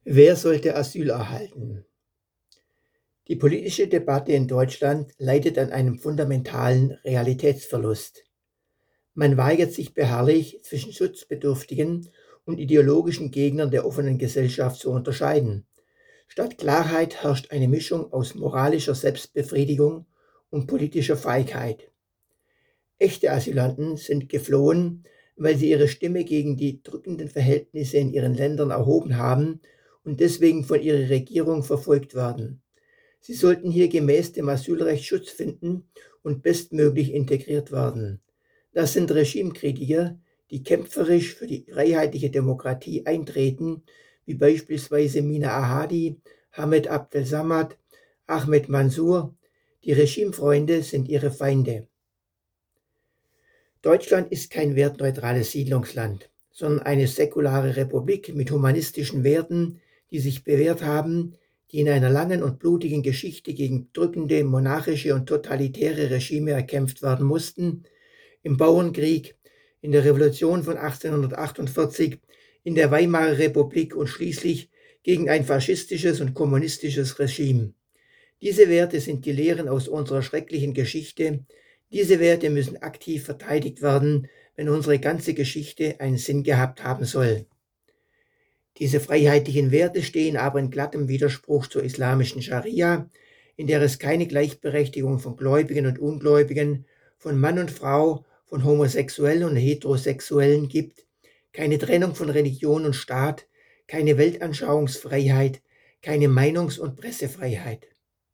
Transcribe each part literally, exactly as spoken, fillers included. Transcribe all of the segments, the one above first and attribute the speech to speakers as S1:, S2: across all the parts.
S1: Wer sollte Asyl erhalten? Die politische Debatte in Deutschland leidet an einem fundamentalen Realitätsverlust. Man weigert sich beharrlich, zwischen Schutzbedürftigen und ideologischen Gegnern der offenen Gesellschaft zu unterscheiden. Statt Klarheit herrscht eine Mischung aus moralischer Selbstbefriedigung und politischer Feigheit. Echte Asylanten sind geflohen, weil sie ihre Stimme gegen die drückenden Verhältnisse in ihren Ländern erhoben haben und deswegen von ihrer Regierung verfolgt werden. Sie sollten hier gemäß dem Asylrecht Schutz finden und bestmöglich integriert werden. Das sind Regimekritiker, die kämpferisch für die freiheitliche Demokratie eintreten, wie beispielsweise Mina Ahadi, Hamed Abdel Samad, Ahmed Mansour. Die Regimefreunde sind ihre Feinde. Deutschland ist kein wertneutrales Siedlungsland, sondern eine säkulare Republik mit humanistischen Werten, die sich bewährt haben, die in einer langen und blutigen Geschichte gegen drückende monarchische und totalitäre Regime erkämpft werden mussten, im Bauernkrieg, in der Revolution von achtzehnhundertachtundvierzig, in der Weimarer Republik und schließlich gegen ein faschistisches und kommunistisches Regime. Diese Werte sind die Lehren aus unserer schrecklichen Geschichte. Diese Werte müssen aktiv verteidigt werden, wenn unsere ganze Geschichte einen Sinn gehabt haben soll. Diese freiheitlichen Werte stehen aber in glattem Widerspruch zur islamischen Scharia, in der es keine Gleichberechtigung von Gläubigen und Ungläubigen, von Mann und Frau, von Homosexuellen und Heterosexuellen gibt, keine Trennung von Religion und Staat, keine Weltanschauungsfreiheit, keine Meinungs- und Pressefreiheit.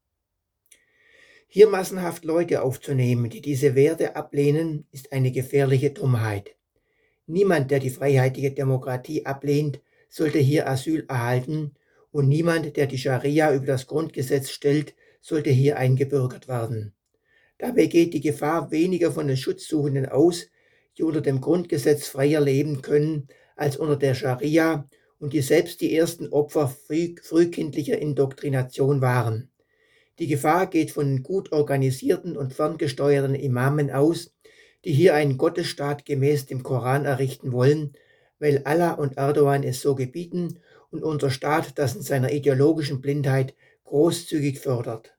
S1: Hier massenhaft Leute aufzunehmen, die diese Werte ablehnen, ist eine gefährliche Dummheit. Niemand, der die freiheitliche Demokratie ablehnt, sollte hier Asyl erhalten, und niemand, der die Scharia über das Grundgesetz stellt, sollte hier eingebürgert werden. Dabei geht die Gefahr weniger von den Schutzsuchenden aus, die unter dem Grundgesetz freier leben können, als unter der Scharia und die selbst die ersten Opfer früh, frühkindlicher Indoktrination waren. Die Gefahr geht von den gut organisierten und ferngesteuerten Imamen aus, die hier einen Gottesstaat gemäß dem Koran errichten wollen, weil Allah und Erdogan es so gebieten und unser Staat das in seiner ideologischen Blindheit großzügig fördert.